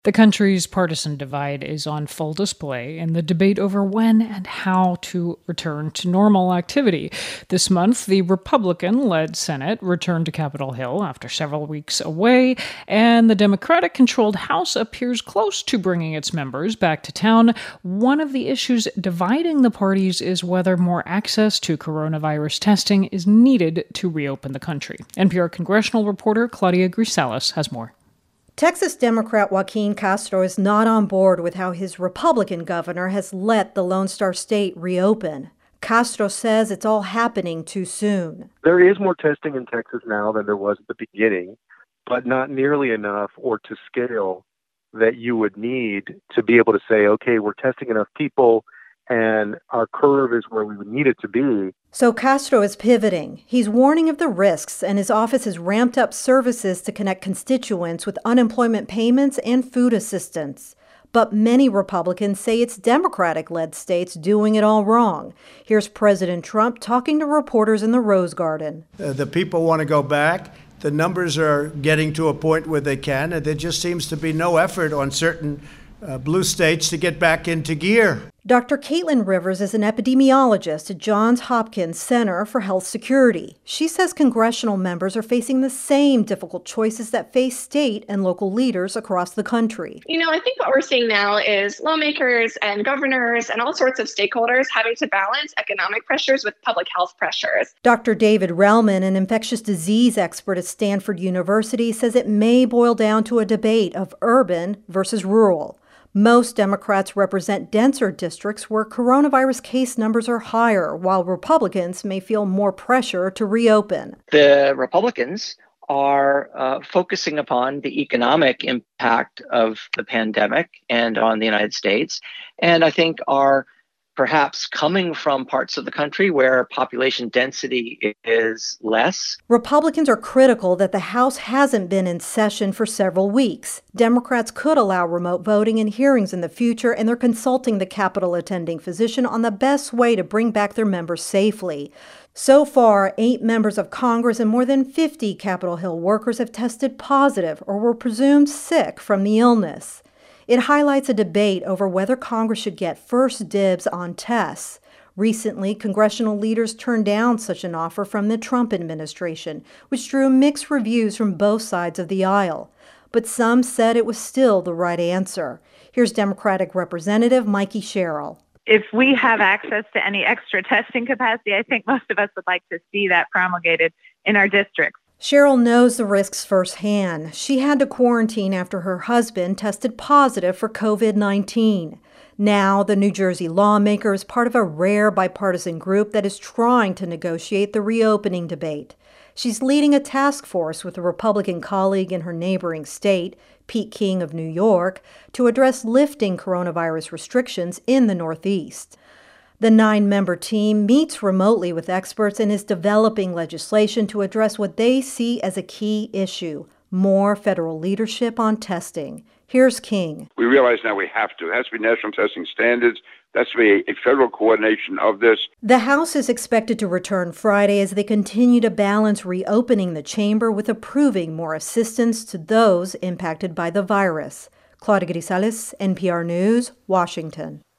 The country's partisan divide is on full display in the debate over when and how to return to normal activity. This month, the Republican led Senate returned to Capitol Hill after several weeks away, and the Democratic controlled House appears close to bringing its members back to town. One of the issues dividing the parties is whether more access to coronavirus testing is needed to reopen the country. NPR congressional reporter Claudia Grisales has more. Texas Democrat Joaquin Castro is not on board with how his Republican governor has let the Lone Star State reopen. Castro says it's all happening too soon. There is more testing in Texas now than there was at the beginning, but not nearly enough or to scale that you would need to be able to say, okay, we're testing enough people and our curve is where we would need it to be. So Castro is pivoting. He's warning of the risks, and his office has ramped up services to connect constituents with unemployment payments and food assistance. But many Republicans say it's Democratic-led states doing it all wrong. Here's President Trump talking to reporters in the Rose Garden. The people want to go back. The numbers are getting to a point where they can, and there just seems to be no effort on certain blue states to get back into gear. Dr. Caitlin Rivers is an epidemiologist at Johns Hopkins Center for Health Security. She says congressional members are facing the same difficult choices that face state and local leaders across the country. I think what we're seeing now is lawmakers and governors and all sorts of stakeholders having to balance economic pressures with public health pressures. Dr. David Relman, an infectious disease expert at Stanford University, says it may boil down to a debate of urban versus rural. Most Democrats represent denser districts where coronavirus case numbers are higher, while Republicans may feel more pressure to reopen. The Republicans are focusing upon the economic impact of the pandemic and on the United States, and I think are perhaps coming from parts of the country where population density is less. Republicans are critical that the House hasn't been in session for several weeks. Democrats could allow remote voting and hearings in the future, and they're consulting the Capitol attending physician on the best way to bring back their members safely. So far, 8 members of Congress and more than 50 Capitol Hill workers have tested positive or were presumed sick from the illness. It highlights a debate over whether Congress should get first dibs on tests. Recently, congressional leaders turned down such an offer from the Trump administration, which drew mixed reviews from both sides of the aisle. But some said it was still the right answer. Here's Democratic Representative Mikey Sherrill. If we have access to any extra testing capacity, I think most of us would like to see that promulgated in our districts. Cheryl knows the risks firsthand. She had to quarantine after her husband tested positive for COVID-19. Now, the New Jersey lawmaker is part of a rare bipartisan group that is trying to negotiate the reopening debate. She's leading a task force with a Republican colleague in her neighboring state, Pete King of New York, to address lifting coronavirus restrictions in the Northeast. The 9-member team meets remotely with experts and is developing legislation to address what they see as a key issue: more federal leadership on testing. Here's King. We realize now we have to. It has to be national testing standards. There has to be a federal coordination of this. The House is expected to return Friday as they continue to balance reopening the chamber with approving more assistance to those impacted by the virus. Claudia Grisales, NPR News, Washington.